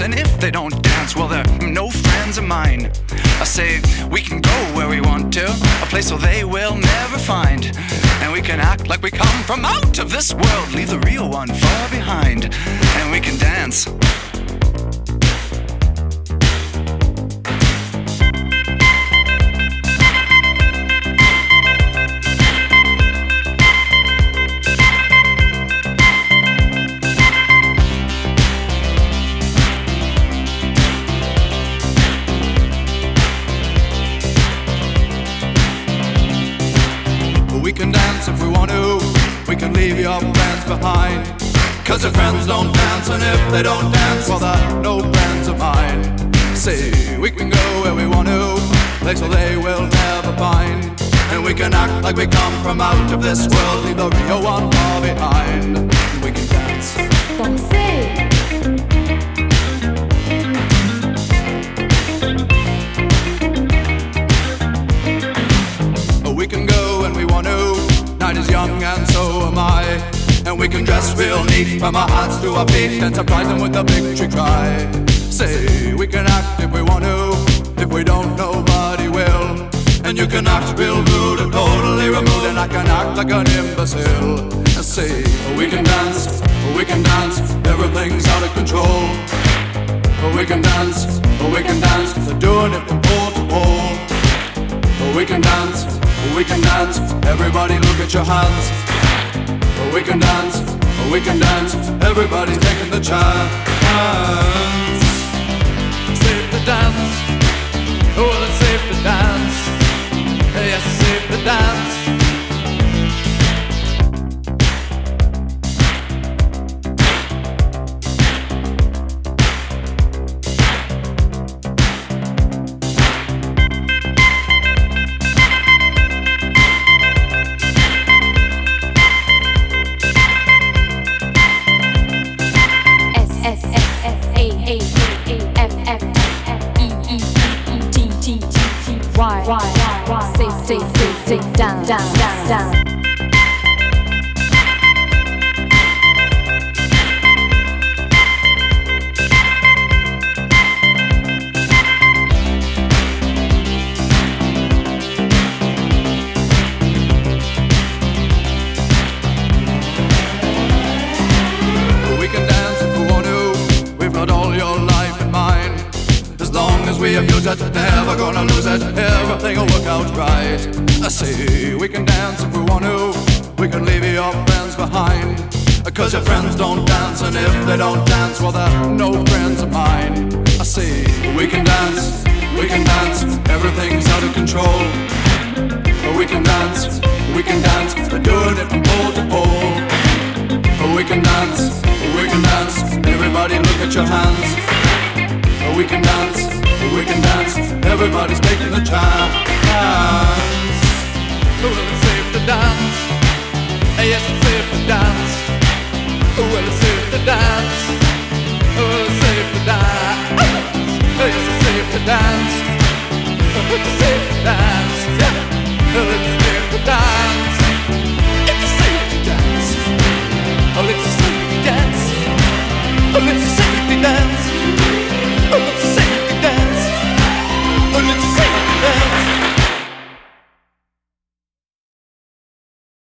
And if they don't dance, well, they're no friends of mine. I say we can go where we want to, a place where they will never find. And we can act like we come from out of this world, leave the real one far behind. And we can dance. We can dance if we want to, we can leave your friends behind. Cause your friends don't dance, and if they don't dance, well they're no friends of mine. Say, we can go where we want to, place where they will never find. And we can act like we come from out of this world, leave the real one far behind. And we can dance. Danser. We can go when we want to, night is young and so am I. And we can dress real neat from our hearts to our feet and surprise them with a victory cry. Say, we can act if we want to, if we don't nobody will. And you can act real rude and totally removed, and I can act like an imbecile. And say, we can dance, everything's out of control. We can dance, they're doing it from pole to pole. We can dance, everybody look at your hands. We can dance, everybody's taking the chance. Safe to dance, oh it's safe to dance. Yes, it's safe to dance. Say, down, down, down, down. We can dance if we want to, we've got all your life in mind. As long as we abuse it, never gonna lose it, everything will work out right. I say, we can dance if we want to, we can leave your friends behind. Cause your friends don't dance, and if they don't dance, well they're no friends of mine. I say, we can dance, everything's out of control. We can dance, they're doing it from pole to pole. We can dance, everybody look at your hands. We can dance, everybody's taking the chance. Well, it's safe to dance. Yes, it's safe to dance. Well, it's safe to dance. Well, it's safe to dance. Yes, it's safe to dance. It's safe to dance. Well, it's